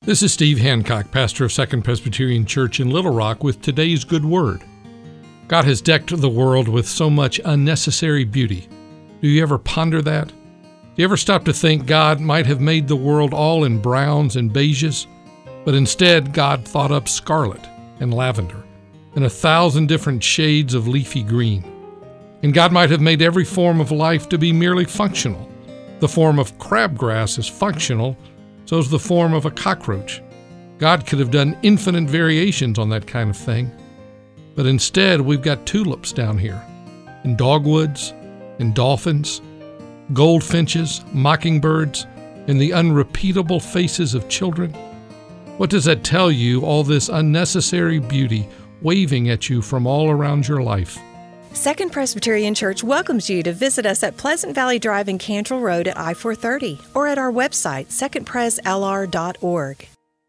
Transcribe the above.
This is Steve Hancock, pastor of Second Presbyterian Church in Little Rock, with today's good word. God has decked the world with so much unnecessary beauty. Do you ever ponder that? Do you ever stop to think God might have made the world all in browns and beiges, but instead God thought up scarlet and lavender and 1,000 different shades of leafy green? And God might have made every form of life to be merely functional. The form of crabgrass is functional, so is the form of a cockroach. God could have done infinite variations on that kind of thing. But instead, we've got tulips down here, and dogwoods, and dolphins, goldfinches, mockingbirds, and the unrepeatable faces of children. What does that tell you, all this unnecessary beauty waving at you from all around your life? Second Presbyterian Church welcomes you to visit us at Pleasant Valley Drive and Cantrell Road at I-430 or at our website, secondpreslr.org.